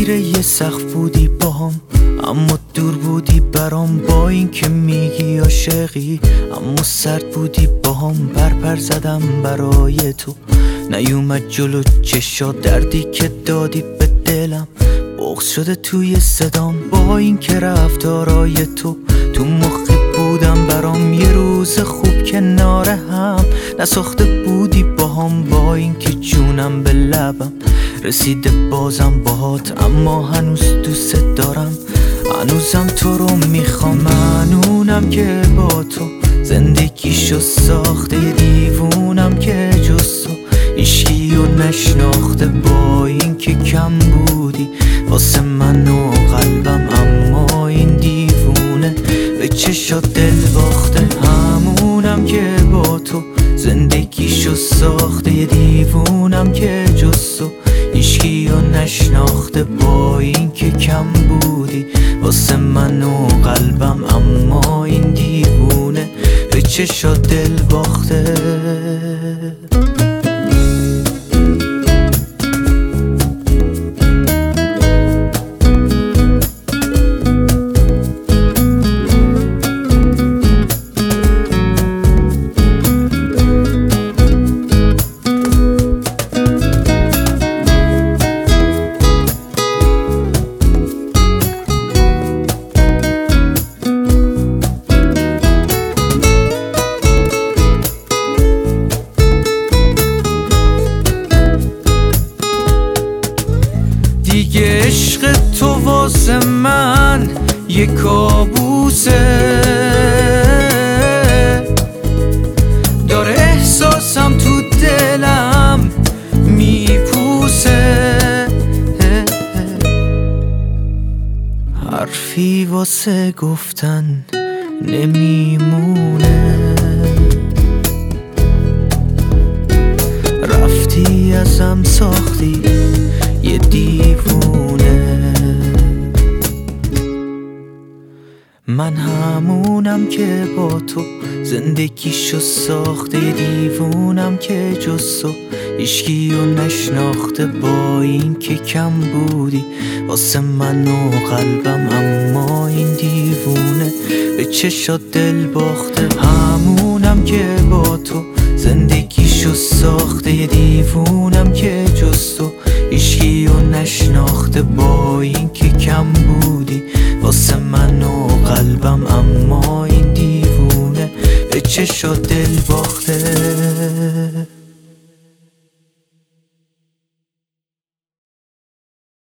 زیر یه سقف بودی باهم، اما دور بودی برام. با این که میگی عاشقی اما سرد بودی باهم. پر زدم برای تو، نیومد جلو چشا. دردی که دادی به دلم بغض شده توی صدام. با این که رفتارای تو مخی بودم برام. یه روز خوب کنار هم نساخته بودی باهم. با این که جونم به لبم رسیده بازم باهات، اما هنوز دوست دارم، هنوزم تو رو میخوام. ممنونم که با تو زندگیشو ساخته. یه دیوونم که جز تو عشقی و نشناخته. با این که کم بودی واسه من و قلبم، اما این دیوونه به چشات دل باخته. همونم که با تو زندگیشو ساخته. یه دیوونم که جز تو عشقی و نشناخته. با این که کم بودی واسه من و قلبم، اما این دیوونه به چشات دل باخته. دیگه عشق تو واسه من یه کابوسه. داره احساسم تو دلم میپوسه. حرفی واسه گفتن نمیمونه. رفتی ازم ساختی یه دیوونه. من همونم که با تو زندگیشو ساخته. یه دیوونم که جز تو عشقی و نشناخته. با این که کم بودی واسه من و قلبم، اما این دیوونه به چشات دل باخته. همونم که با تو زندگیشو ساخته. یه دیوونم که جز تو عشقی و نشناخته. با این که کم بودی واسه من و قلبم، اما این دیوونه به چشات دل باخته.